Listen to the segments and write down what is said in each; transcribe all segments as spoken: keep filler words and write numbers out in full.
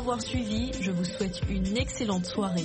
l'avoir suivi. Je vous souhaite une excellente soirée.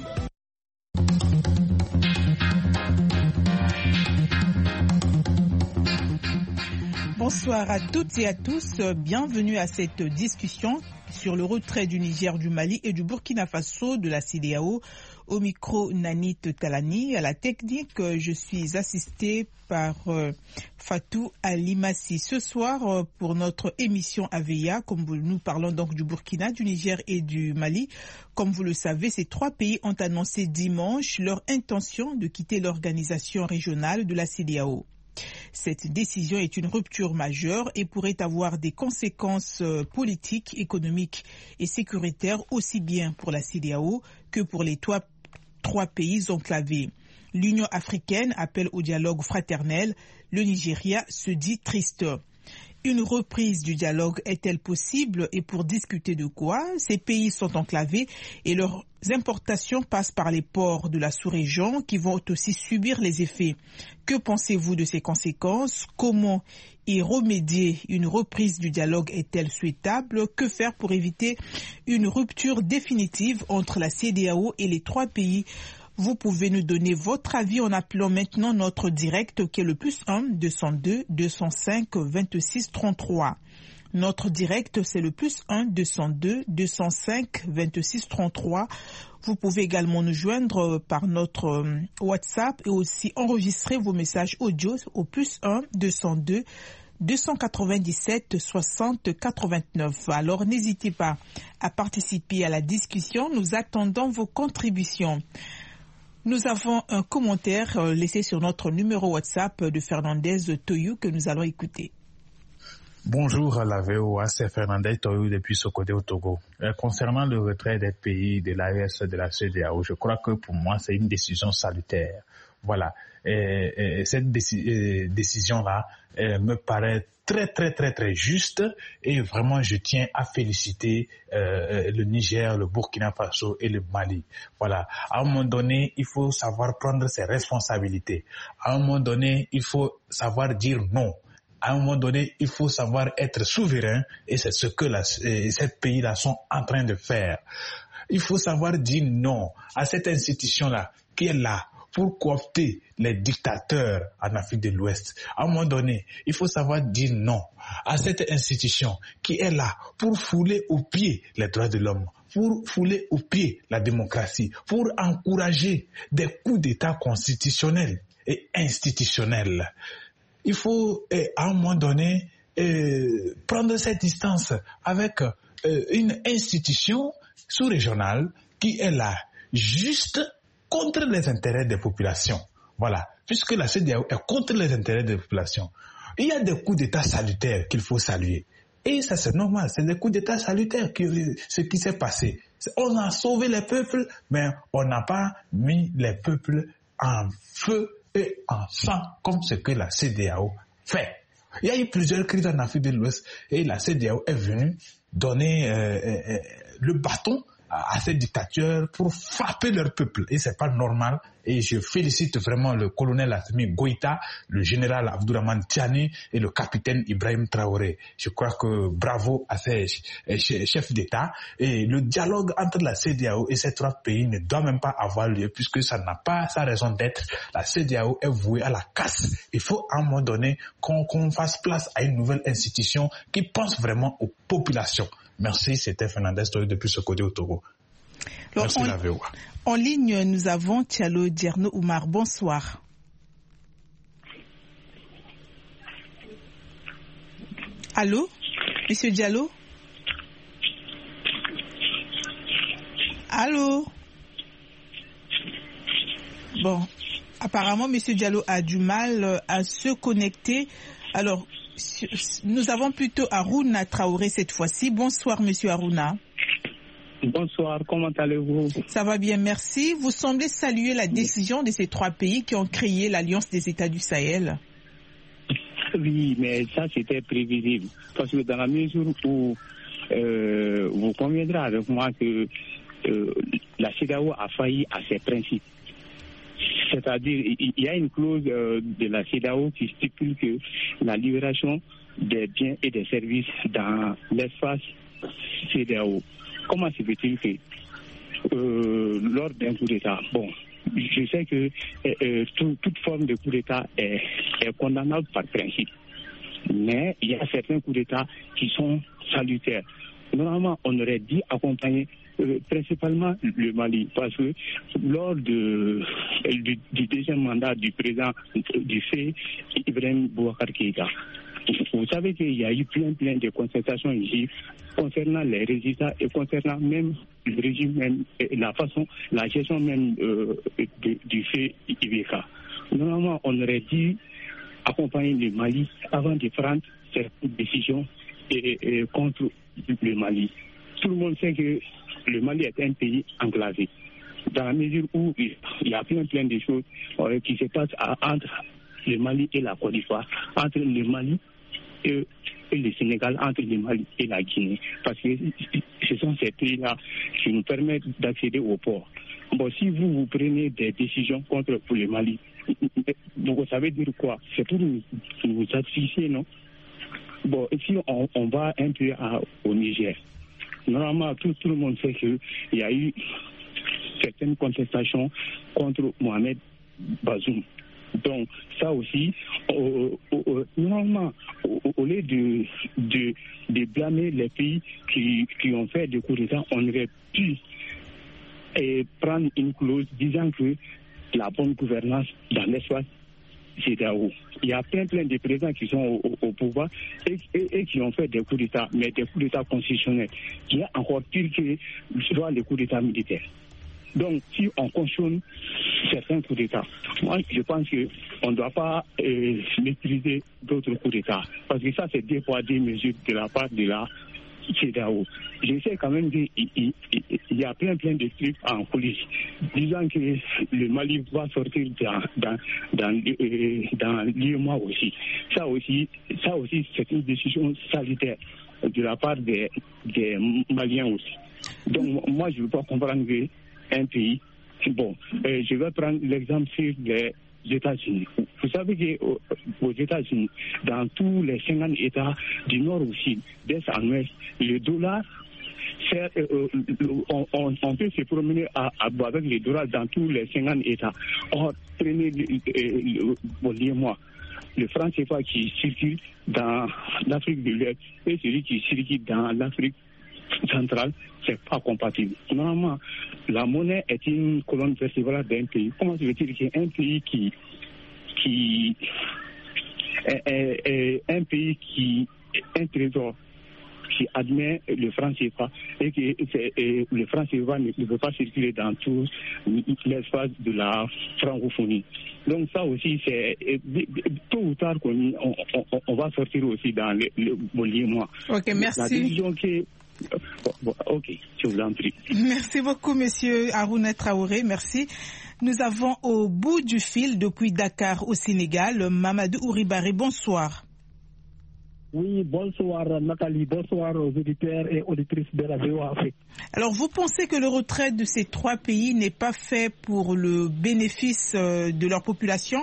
Bonsoir à toutes et à tous, bienvenue à cette discussion sur le retrait du Niger, du Mali et du Burkina Faso de la C E D E A O. Au micro, Nanit Talani. À la technique, je suis assistée par euh, Fatou Alimassi. Ce soir, euh, pour notre émission Aveya, comme vous, nous parlons donc du Burkina, du Niger et du Mali. Comme vous le savez, ces trois pays ont annoncé dimanche leur intention de quitter l'organisation régionale de la C E D E A O. Cette décision est une rupture majeure et pourrait avoir des conséquences politiques, économiques et sécuritaires aussi bien pour la C E D E A O que pour les trois, trois pays enclavés. L'Union africaine appelle au dialogue fraternel. Le Nigeria se dit triste. Une reprise du dialogue est-elle possible et pour discuter de quoi? Ces pays sont enclavés et leurs importations passent par les ports de la sous-région qui vont aussi subir les effets. Que pensez-vous de ces conséquences? Comment y remédier? Une reprise du dialogue est-elle souhaitable? Que faire pour éviter une rupture définitive entre la C E D E A O et les trois pays? Vous pouvez nous donner votre avis en appelant maintenant notre direct qui est le plus un deux zéro deux deux zéro cinq vingt-six trente-trois. Notre direct c'est le plus un deux zéro deux deux zéro cinq vingt-six trente-trois. Vous pouvez également nous joindre par notre WhatsApp et aussi enregistrer vos messages audio au plus un deux zéro deux deux cent quatre-vingt-dix-sept soixante quatre-vingt-neuf. Alors n'hésitez pas à participer à la discussion. Nous attendons vos contributions. Nous avons un commentaire laissé sur notre numéro WhatsApp de Fernandez Toyou que nous allons écouter. Bonjour à la V O A, c'est Fernandez Toyou depuis Sokodé au Togo. Euh, concernant le retrait des pays de l'A E S de la C E D E A O, je crois que pour moi c'est une décision salutaire. Voilà, et, et cette déci- décision-là euh, me paraît très très très très juste et vraiment je tiens à féliciter euh, le Niger, le Burkina Faso et le Mali. Voilà, à un moment donné, il faut savoir prendre ses responsabilités. À un moment donné, il faut savoir dire non. À un moment donné, il faut savoir être souverain et c'est ce que la, ces pays-là sont en train de faire. Il faut savoir dire non à cette institution-là qui est là pour coopter les dictateurs en Afrique de l'Ouest. À un moment donné, il faut savoir dire non à cette institution qui est là pour fouler aux pieds les droits de l'homme, pour fouler aux pieds la démocratie, pour encourager des coups d'État constitutionnels et institutionnels. Il faut, à un moment donné, euh, prendre cette distance avec euh, une institution sous-régionale qui est là juste contre les intérêts des populations. Voilà, puisque la C E D E A O est contre les intérêts des populations. Il y a des coups d'État salutaires qu'il faut saluer. Et ça, c'est normal, c'est des coups d'État salutaires, qui, ce qui s'est passé. On a sauvé les peuples, mais on n'a pas mis les peuples en feu et en sang, comme ce que la C E D E A O fait. Il y a eu plusieurs crises en Afrique de l'Ouest et la C E D E A O est venue donner euh, euh, le bâton à ces dictateurs pour frapper leur peuple. Et c'est pas normal. Et je félicite vraiment le colonel Assimi Goïta, le général Abdourahmane Tiani et le capitaine Ibrahim Traoré. Je crois que bravo à ces chefs d'État. Et le dialogue entre la C E D E A O et ces trois pays ne doit même pas avoir lieu puisque ça n'a pas sa raison d'être. La C E D E A O est vouée à la casse. Il faut à un moment donné qu'on, qu'on fasse place à une nouvelle institution qui pense vraiment aux populations. Merci, c'était Fernandez depuis Sokodé au Togo. Alors, Merci en, la V O A. En ligne, nous avons Thialo Dierno Oumar. Bonsoir. Allô, Monsieur Diallo? Allô? Bon, apparemment, Monsieur Diallo a du mal à se connecter. Alors, nous avons plutôt Harouna Traoré cette fois-ci. Bonsoir, Monsieur Harouna. Bonsoir, comment allez-vous? Ça va bien, merci. Vous semblez saluer la décision de ces trois pays qui ont créé l'Alliance des États du Sahel. Oui, mais ça c'était prévisible. Parce que dans la mesure où euh, vous conviendrez avec moi que euh, la C E D E A O a failli à ses principes. C'est-à-dire, il y a une clause euh, de la C E D E A O qui stipule que la libération des biens et des services dans l'espace C E D E A O comment se fait-il que euh, lors d'un coup d'État, bon, je sais que euh, tout, toute forme de coup d'État est, est condamnable par principe, mais il y a certains coups d'État qui sont salutaires. Normalement, on aurait dû accompagner euh, principalement le Mali, parce que lors de, du, du deuxième mandat du président du fait Ibrahim Boubacar Keïta, vous savez qu'il y a eu plein plein de concertations ici concernant les résultats et concernant même le régime, même et la façon, la gestion même euh, de, du fait I B K. Normalement, on aurait dû accompagner le Mali avant de prendre certaines décisions et, et contre le Mali. Tout le monde sait que le Mali est un pays enclavé, dans la mesure où il y a plein plein de choses euh, qui se passent à, entre le Mali et la Côte d'Ivoire, entre le Mali et, et le Sénégal, entre le Mali et la Guinée, parce que ce sont ces pays-là qui nous permettent d'accéder au port. Bon, si vous, vous prenez des décisions contre pour le Mali, donc ça veut dire quoi? C'est pour nous, nous satisfaire, non? Bon, si on, on va un peu à, au Niger, normalement, tout, tout le monde sait qu'il y a eu certaines contestations contre Mohamed Bazoum. Donc, ça aussi, euh, euh, normalement, au, au lieu de, de, de blâmer les pays qui, qui ont fait des coups d'État, on aurait pu et prendre une clause disant que la bonne gouvernance dans l'espace C D A O. Il y a plein plein de présidents qui sont au, au, au pouvoir et, et, et qui ont fait des coups d'État, mais des coups d'État constitutionnels, qui est encore pire que soit les coups d'État militaires. Donc, si on cautionne certains coups d'État, moi, je pense qu'on ne doit pas euh, maîtriser d'autres coups d'État, parce que ça, c'est deux poids, deux mesures de la part de la C D A O. Je sais quand même qu'il il, il y a plein plein de trucs en police disant que le Mali va sortir dans dans dans, euh, dans l'U E M O A aussi. Ça aussi, ça aussi c'est une décision salutaire de la part des, des Maliens aussi. Donc moi je ne veux pas comprendre qu'un pays, bon, euh, je vais prendre l'exemple sur les États-Unis. Vous savez qu'aux États-Unis, dans tous les cinquante États du nord au sud, d'est en ouest, le dollar, c'est, euh, on, on, on peut se promener à, à, avec le dollar dans tous les cinquante États. Or, prenez le, bon, moi, le franc C F A qui circule dans l'Afrique de l'Ouest et celui qui circule dans l'Afrique centrale, c'est pas compatible. Normalement, la monnaie est une colonne vertébrale d'un pays. Comment se fait-il qu'un pays qui, qui est, est, est un pays qui est un trésor qui admet le franc C F A et que et le franc C F A ne, ne peut pas circuler dans tout l'espace de la francophonie. Donc ça aussi, c'est tôt ou tard qu'on on, on, on va sortir aussi dans le, le bollier moi. Ok, merci. La décision qui Bon, bon, ok, je vous en prie. Merci beaucoup, monsieur Harouna Traoré. Merci. Nous avons au bout du fil, depuis Dakar au Sénégal, Mamadou Ouribari. Bonsoir. Oui, bonsoir Nathalie, bonsoir aux auditeurs et auditrices de la V O A Afrique. Alors, vous pensez que le retrait de ces trois pays n'est pas fait pour le bénéfice de leur population?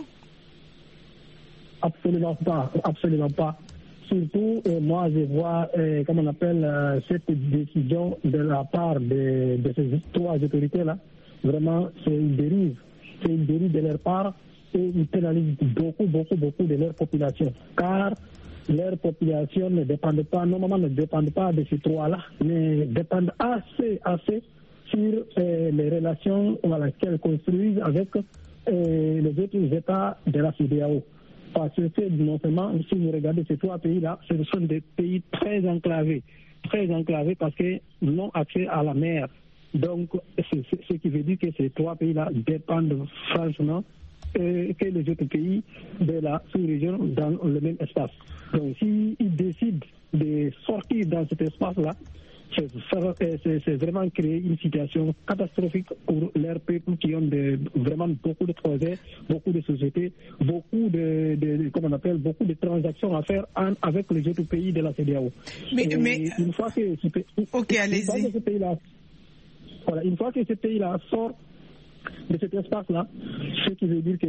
Absolument pas, absolument pas. Surtout, euh, moi, je vois, euh, comment on appelle, euh, cette décision de la part de, de ces trois autorités-là. Vraiment, c'est une dérive. C'est une dérive de leur part et ils pénalisent beaucoup, beaucoup, beaucoup de leur population. Car leur population ne dépend pas, normalement ne dépend pas de ces trois-là, mais dépendent assez, assez sur euh, les relations voilà, qu'elles construisent avec euh, les autres États de la C D A O. Parce que non seulement, si vous regardez ces trois pays-là, ce sont des pays très enclavés, très enclavés parce qu'ils n'ont accès à la mer. Donc, c'est, c'est, ce qui veut dire que ces trois pays-là dépendent franchement euh, que les autres pays de la sous-région dans le même espace. Donc, s'ils décident de sortir dans cet espace-là, c'est, c'est, c'est vraiment créer une situation catastrophique pour leurs peuples qui ont de, vraiment beaucoup de projets, beaucoup de sociétés, beaucoup de, de comment on appelle, beaucoup de transactions à faire en, avec les autres pays de la C D A O. Mais, mais une fois que ce pays, ok, allez-y. Une fois que ce pays-là, voilà, une fois que ce pays-là sort de cet espace-là, ce qui veut dire que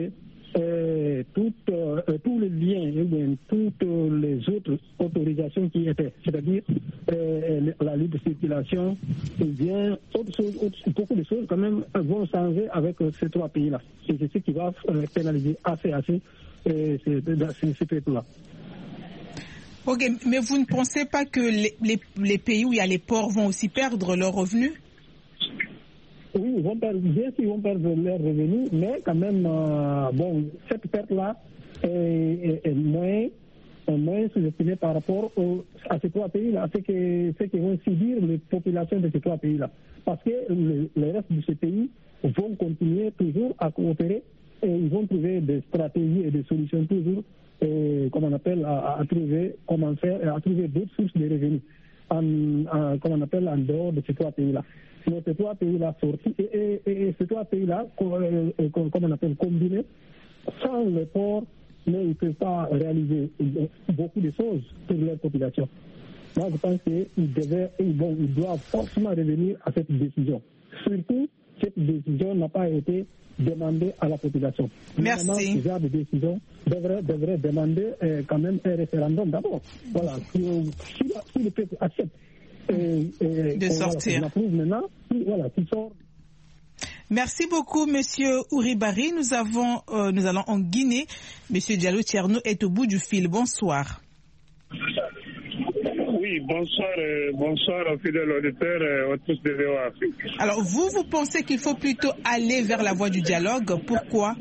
euh, toutes, euh, tous les liens, eh bien, toutes les autres autorisations qui étaient, c'est-à-dire euh, la libre circulation, eh bien, autre chose, autre, beaucoup de choses quand même vont changer avec ces trois pays-là. Et c'est ce qui va euh, pénaliser assez, assez euh, ces, ces, ces peuples-là. Ok, mais vous ne pensez pas que les, les, les pays où il y a les ports vont aussi perdre leurs revenus? Oui, ils vont perdre, bien sûr, ils vont perdre leurs revenus, mais quand même, euh, bon, cette perte-là est, est, est moins, est moins sous-estimée par rapport au, à ces trois pays-là, à ce que, ce que vont subir les populations de ces trois pays-là. Parce que le, le reste de ces pays vont continuer toujours à coopérer et ils vont trouver des stratégies et des solutions toujours, et, comme on appelle, à, à trouver comment faire, à trouver d'autres sources de revenus, en, en, comme on appelle, en dehors de ces trois pays-là. Mais ces trois pays-là sortis, et, et, et, et ces trois pays-là, comme, comme on appelle, combinés, sans le port, mais ils ne peuvent pas réaliser beaucoup de choses pour leur population. Moi, je pense qu'ils devaient, bon, ils doivent forcément revenir à cette décision. Surtout, cette décision n'a pas été demandée à la population. Merci. Normalement, ce genre de décision devrait, devrait demander euh, quand même un référendum d'abord. Voilà. Si, si, si le peuple accepte Et, et, de sortir. Maintenant, voilà, sort. Merci beaucoup, Monsieur Ouribari. Nous avons, euh, nous allons en Guinée. Monsieur Diallo Tierno est au bout du fil. Bonsoir. Oui, bonsoir, euh, bonsoir aux fidèles auditeurs, euh, aux tous de V O Afrique. Alors, vous, vous pensez qu'il faut plutôt aller vers la voie du dialogue? Pourquoi?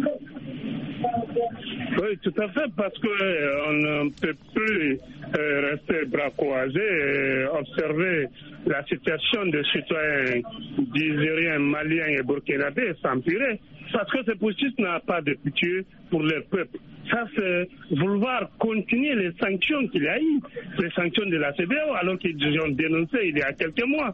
Oui, tout à fait, parce qu'on euh, ne peut plus euh, rester bras croisés et observer la situation des citoyens nigériens, maliens et burkinabés s'empirer, parce que ce processus n'a pas de pitié pour le peuple. Ça, c'est vouloir continuer les sanctions qu'il y a eu, les sanctions de la C E D E A O, alors qu'ils ont dénoncé il y a quelques mois.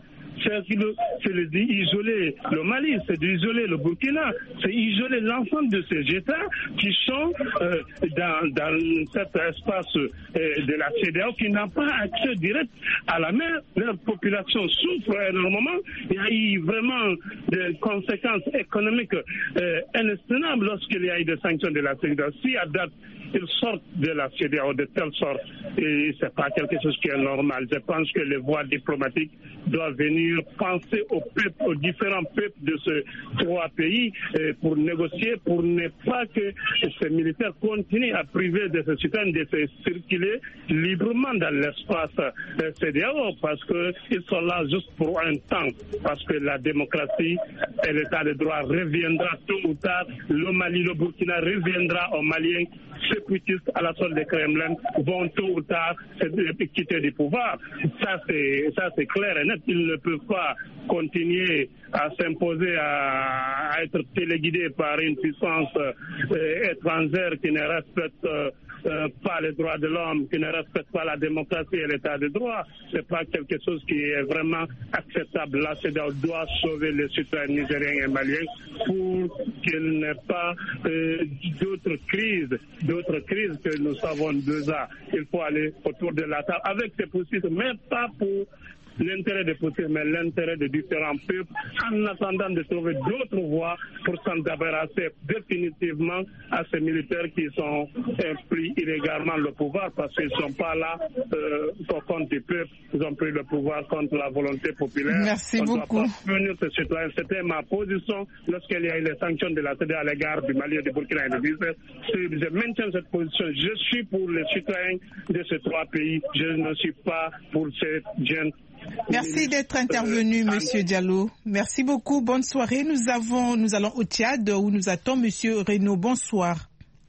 C'est d'isoler le Mali, c'est d'isoler le Burkina, c'est isoler l'ensemble de ces États qui sont euh, dans, dans cet espace euh, de la C E D E A O, qui n'ont pas accès direct à la mer. Leur population souffre énormément. Il y a eu vraiment des conséquences économiques euh, inestimables lorsqu'il y a eu des sanctions de la C E D E A O. Si à date, ils sortent de la C E D E A O de telle sorte, et c'est pas quelque chose qui est normal. Je pense que les voies diplomatiques doivent venir penser aux peuples, aux différents peuples de ces trois pays euh, pour négocier, pour ne pas que ces militaires continuent à priver de ces citoyens de se circuler librement dans l'espace euh, C E D E A O, parce qu'ils sont là juste pour un temps, parce que la démocratie et l'état de droit reviendra tôt ou tard. Le Mali, le Burkina reviendra aux Maliens. Sépaраtistes à la solde des Kremlin vont tôt ou tard quitter du pouvoir. Ça c'est ça c'est clair et net. Ils ne peuvent pas continuer à s'imposer, à, à être téléguidés par une puissance euh, étrangère qui ne respecte euh, euh, pas les droits de l'homme, qui ne respecte pas la démocratie et l'état de droit. C'est pas quelque chose qui est vraiment acceptable. La C E D E A O doit sauver les citoyens nigériens et maliens pour qu'il n'y ait pas euh, d'autres crises, d'autres crises que nous savons déjà. Il faut aller autour de la table avec ces possibles, mais pas pour l'intérêt des possibles, mais l'intérêt de différents peuples, en attendant de trouver d'autres voies pour s'en débarrasser définitivement à ces militaires qui sont euh, pris illégalement le pouvoir, parce qu'ils ne sont pas là euh, pour compte du peuple, ils ont pris le pouvoir contre la volonté populaire. Merci On beaucoup. doit pas punir ces citoyens. C'était ma position lorsqu'il y a eu les sanctions de la C E D E A O à l'égard du Mali, du Burkina et du Niger. Je maintiens cette position. Je suis pour les citoyens de ces trois pays. Je ne suis pas pour ces jeunes. Merci d'être intervenu, Monsieur Diallo. Merci beaucoup. Bonne soirée. Nous avons, nous allons au Tchad où nous attend Monsieur Renaud. Bonsoir.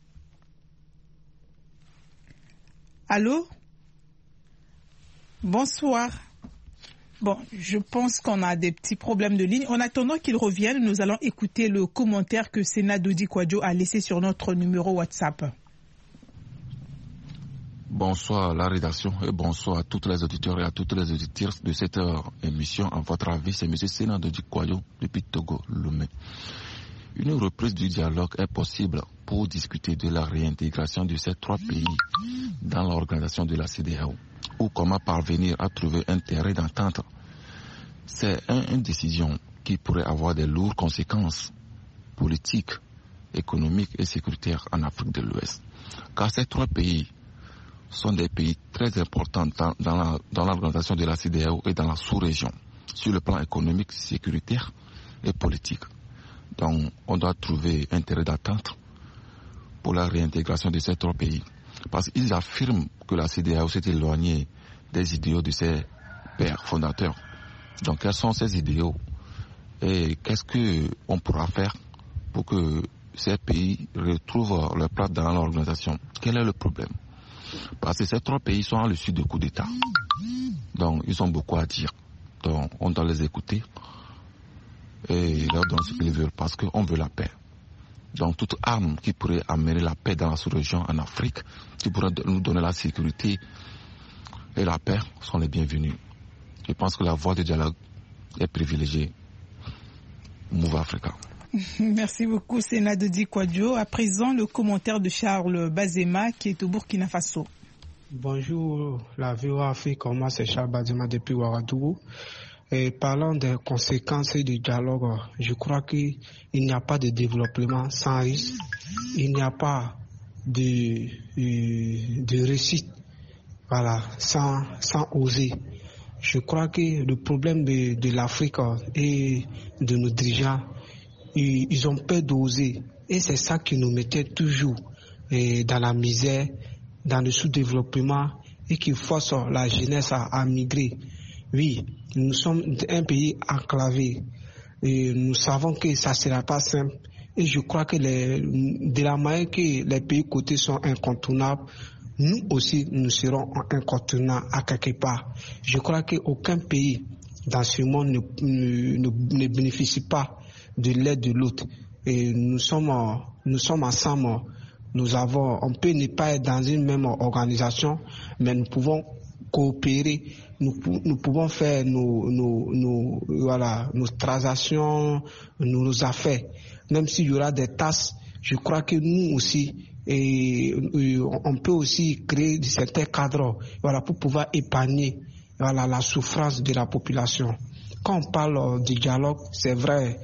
Allô? Bonsoir. Bon, je pense qu'on a des petits problèmes de ligne. En attendant qu'il revienne, nous allons écouter le commentaire que Sénat Dodi Kwadjo a laissé sur notre numéro WhatsApp. Bonsoir à la rédaction et bonsoir à toutes les auditeurs et à toutes les auditeurs de cette émission. À votre avis, c'est M. Sénat Dodi Kwadjo depuis Togo, Lomé. Une reprise du dialogue est possible pour discuter de la réintégration de ces trois pays dans l'organisation de la C E D E A O, ou comment parvenir à trouver un terrain d'entente. C'est un, une décision qui pourrait avoir de lourdes conséquences politiques économique et sécuritaire en Afrique de l'Ouest. Car ces trois pays sont des pays très importants dans, dans, la, dans l'organisation de la C E D E A O et dans la sous-région, sur le plan économique, sécuritaire et politique. Donc, on doit trouver intérêt d'attente pour la réintégration de ces trois pays. Parce qu'ils affirment que la C E D E A O s'est éloignée des idéaux de ses pères fondateurs. Donc, quels sont ces idéaux et qu'est-ce qu'on pourra faire pour que ces pays retrouvent leur place dans l'organisation? Quel est le problème? Parce que ces trois pays sont à l'issue de coups d'État. Donc, ils ont beaucoup à dire. Donc, on doit les écouter et leur donner ce qu'ils veulent parce qu'on veut la paix. Donc, toute arme qui pourrait amener la paix dans la sous-région en Afrique, qui pourrait nous donner la sécurité et la paix, sont les bienvenus. Je pense que la voie de dialogue est privilégiée. Move Africa. Merci beaucoup, Sénat de Dikwadjo. À présent, le commentaire de Charles Bazema, qui est au Burkina Faso. Bonjour, la V O A Afrique. Moi, c'est Charles Bazema depuis Ouagadougou. Et parlant des conséquences du dialogue, je crois qu'il n'y a pas de développement sans risque. Il n'y a pas de, de, de réussite, voilà, sans, sans oser. Je crois que le problème de, de l'Afrique et de nos dirigeants, ils, ils ont peur d'oser. Et c'est ça qui nous mettait toujours eh, dans la misère, dans le sous-développement et qui force la jeunesse à, à migrer. Oui, nous sommes un pays enclavé et nous savons que ça ne sera pas simple. Et je crois que les, de la manière que les pays côtés sont incontournables, nous aussi nous serons incontournables à quelque part. Je crois qu'aucun pays dans ce monde ne, ne, ne bénéficie pas de l'aide de l'autre. Et nous sommes, nous sommes ensemble. Nous avons, on peut ne pas être dans une même organisation, mais nous pouvons coopérer. Nous, nous pouvons faire nos, nos, nos, voilà, nos transactions, nos affaires. Même s'il y aura des tasses, je crois que nous aussi, et, et on peut aussi créer certains cadres, voilà, pour pouvoir épargner, voilà, la souffrance de la population. Quand on parle du dialogue, c'est vrai,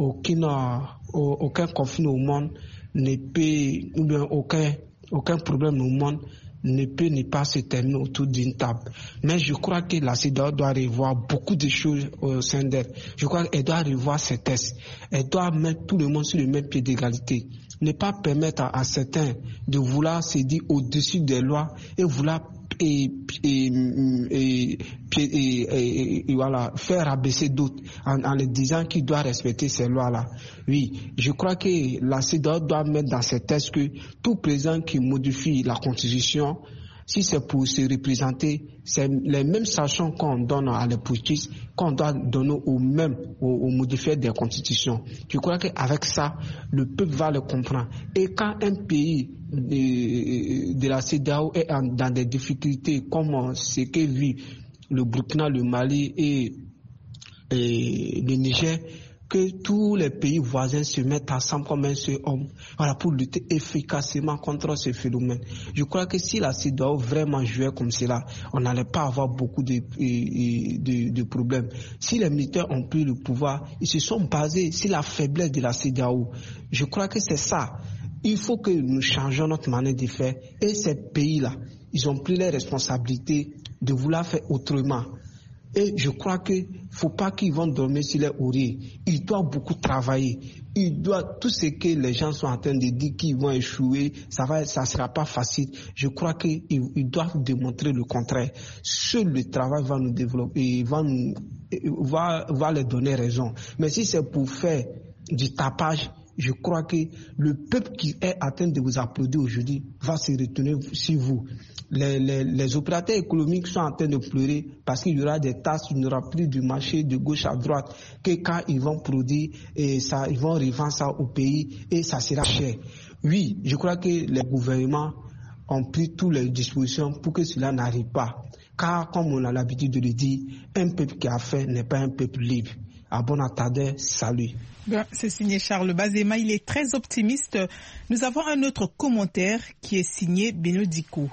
aucun, aucun conflit au monde ne peut, ou bien aucun, aucun problème au monde ne peut ne pas se terminer autour d'une table. Mais je crois que la C E D E A O doit revoir beaucoup de choses au sein d'elle. Je crois qu'elle doit revoir ses tests. Elle doit mettre tout le monde sur le même pied d'égalité. Ne pas permettre à, à certains de vouloir se dire au-dessus des lois et vouloir et, et, et, et, et, et voilà, faire abaisser d'autres en, en leur disant qu'ils doivent respecter ces lois-là. Oui, je crois que la C E D E A O doit mettre dans ses textes que tout président qui modifie la Constitution, si c'est pour se représenter, c'est les mêmes sanctions qu'on donne à les putschistes qu'on doit donner aux mêmes, aux, aux modifiés des constitutions. Je crois qu'avec ça, le peuple va le comprendre. Et quand un pays de, de la C E D E A O est en, dans des difficultés comme ce que vit le Burkina, le Mali et, et le Niger, que tous les pays voisins se mettent ensemble comme un seul homme, voilà, pour lutter efficacement contre ce phénomène. Je crois que si la C E D E A O vraiment jouait comme cela, on n'allait pas avoir beaucoup de, de, de, de problèmes. Si les militaires ont pris le pouvoir, ils se sont basés sur la faiblesse de la C E D E A O. Je crois que c'est ça. Il faut que nous changions notre manière de faire. Et ces pays-là, ils ont pris les responsabilités de vouloir faire autrement. Et je crois qu'il ne faut pas qu'ils vont dormir sur les oreillers. Ils doivent beaucoup travailler. Ils doivent, tout ce que les gens sont en train de dire qu'ils vont échouer, ça va, ça sera pas facile. Je crois qu'ils ils doivent démontrer le contraire. Seul le travail va nous développer, va nous, va, va leur donner raison. Mais si c'est pour faire du tapage, je crois que le peuple qui est en train de vous applaudir aujourd'hui va se retourner sur vous. Les, les, les opérateurs économiques sont en train de pleurer parce qu'il y aura des tasses, il n'y aura plus du marché de gauche à droite, que quand ils vont produire, et ça, ils vont revendre ça au pays et ça sera cher. Oui, je crois que les gouvernements ont pris toutes les dispositions pour que cela n'arrive pas. Car, comme on a l'habitude de le dire, un peuple qui a faim n'est pas un peuple libre. À bon entendeur, salut. Bien, c'est signé Charles Bazema, il est très optimiste. Nous avons un autre commentaire qui est signé Beno Diko.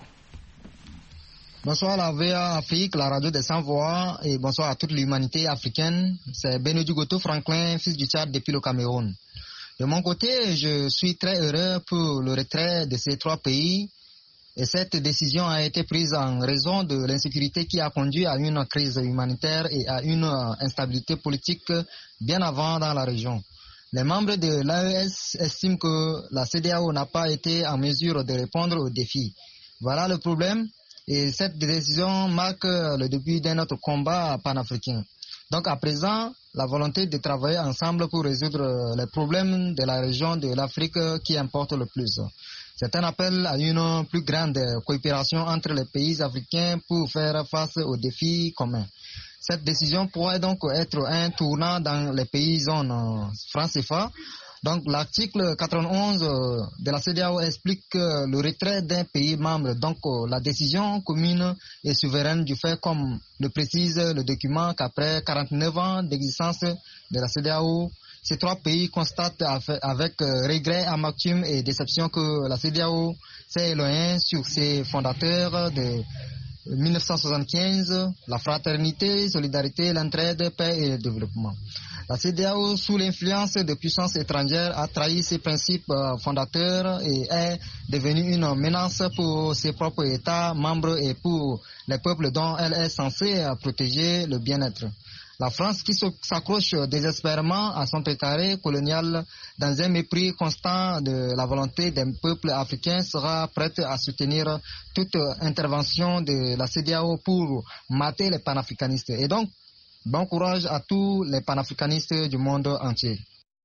Bonsoir la V A Afrique, la radio des sans-voix, et bonsoir à toute l'humanité africaine. C'est Beno Diko Franklin, fils du Tchad depuis le Cameroun. De mon côté, je suis très heureux pour le retrait de ces trois pays. Et cette décision a été prise en raison de l'insécurité qui a conduit à une crise humanitaire et à une instabilité politique bien avant dans la région. Les membres de l'A E S estiment que la C E D E A O n'a pas été en mesure de répondre aux défis. Voilà le problème et cette décision marque le début d'un autre combat panafricain. Donc à présent, la volonté de travailler ensemble pour résoudre les problèmes de la région de l'Afrique qui importe le plus. C'est un appel à une plus grande coopération entre les pays africains pour faire face aux défis communs. Cette décision pourrait donc être un tournant dans les pays zones francs C F A. Donc l'article quatre-vingt-onze de la C E D E A O explique le retrait d'un pays membre. Donc la décision commune est souveraine du fait, comme le précise le document, qu'après quarante-neuf ans d'existence de la C E D E A O, ces trois pays constatent avec regret, amertume et déception que la C E D E A O s'est éloignée sur ses fondateurs de mille neuf cent soixante-quinze, la fraternité, solidarité, l'entraide, paix et le développement. La C E D E A O, sous l'influence de puissances étrangères, a trahi ses principes fondateurs et est devenue une menace pour ses propres États membres et pour les peuples dont elle est censée protéger le bien-être. La France, qui s'accroche désespérément à son précaré colonial dans un mépris constant de la volonté des peuples africains, sera prête à soutenir toute intervention de la C E D E A O pour mater les panafricanistes. Et donc, bon courage à tous les panafricanistes du monde entier.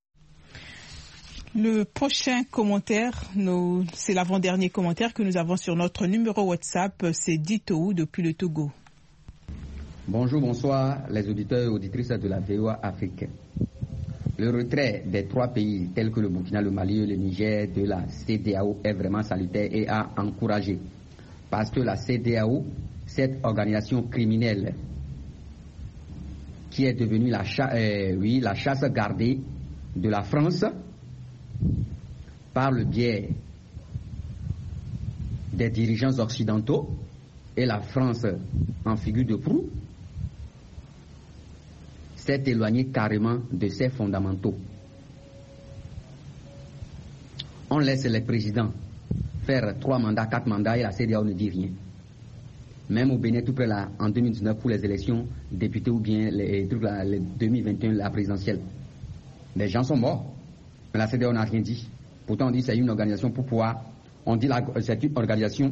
Le prochain commentaire, nous, c'est l'avant-dernier commentaire que nous avons sur notre numéro WhatsApp, c'est Dito depuis le Togo. Bonjour, bonsoir les auditeurs et auditrices de la V O A Afrique. Le retrait des trois pays tels que le Burkina, le Mali et le Niger de la C E D E A O est vraiment salutaire et à encourager. Parce que la C E D E A O, cette organisation criminelle qui est devenue la, cha euh, oui, la chasse gardée de la France par le biais des dirigeants occidentaux et la France en figure de proue, s'est éloigné carrément de ses fondamentaux. On laisse les présidents faire trois mandats, quatre mandats et la C E D E A O ne dit rien. Même au Bénin, tout près là, en deux mille dix-neuf, pour les élections députés ou bien les trucs là, les deux mille vingt et un, la présidentielle, les gens sont morts. Mais la C E D E A O n'a rien dit. Pourtant, on dit que c'est une organisation pour pouvoir. On dit que c'est une organisation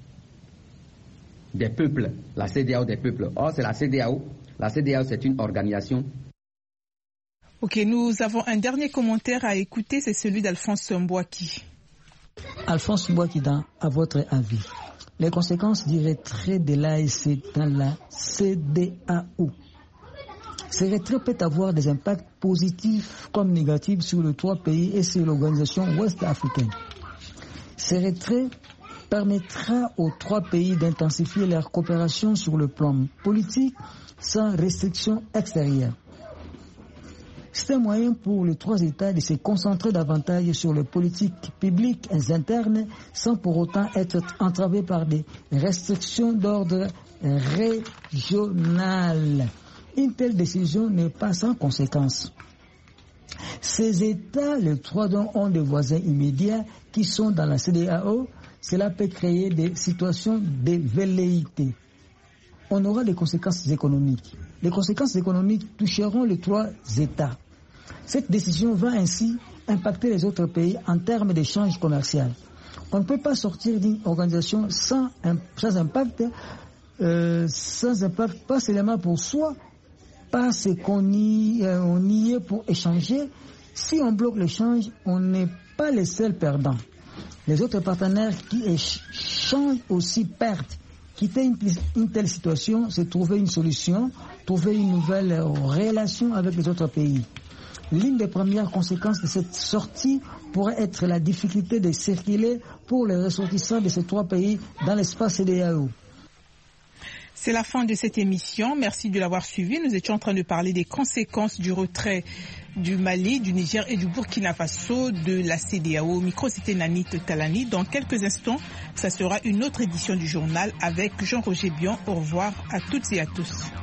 des peuples, la C E D E A O des peuples. Or, c'est la C E D E A O. La C E D E A O, c'est une organisation. Ok, nous avons un dernier commentaire à écouter, c'est celui d'Alphonse Mbouaki. Alphonse Mbouaki, à votre avis, les conséquences du retrait de l'A E C dans la C E D E A O. Ce retrait peut avoir des impacts positifs comme négatifs sur les trois pays et sur l'organisation ouest-africaine. Ce retrait permettra aux trois pays d'intensifier leur coopération sur le plan politique sans restriction extérieure. C'est un moyen pour les trois États de se concentrer davantage sur les politiques publiques internes sans pour autant être entravés par des restrictions d'ordre régional. Une telle décision n'est pas sans conséquences. Ces États, les trois dont ont des voisins immédiats qui sont dans la C E D E A O, cela peut créer des situations de velléité. On aura des conséquences économiques. Les conséquences économiques toucheront les trois États. Cette décision va ainsi impacter les autres pays en termes d'échanges commerciaux. On ne peut pas sortir d'une organisation sans, sans impact, euh, sans impact, pas seulement pour soi, parce qu'on y, euh, on y est pour échanger. Si on bloque l'échange, on n'est pas les seuls perdants. Les autres partenaires qui échangent aussi perdent. Quitter une, une telle situation, c'est trouver une solution, trouver une nouvelle relation avec les autres pays. L'une des premières conséquences de cette sortie pourrait être la difficulté de circuler pour les ressortissants de ces trois pays dans l'espace C E D E A O. C'est la fin de cette émission. Merci de l'avoir suivi. Nous étions en train de parler des conséquences du retrait du Mali, du Niger et du Burkina Faso de la C E D E A O. Au micro, c'était Nanit Talani. Dans quelques instants, ça sera une autre édition du journal avec Jean-Roger Bion. Au revoir à toutes et à tous.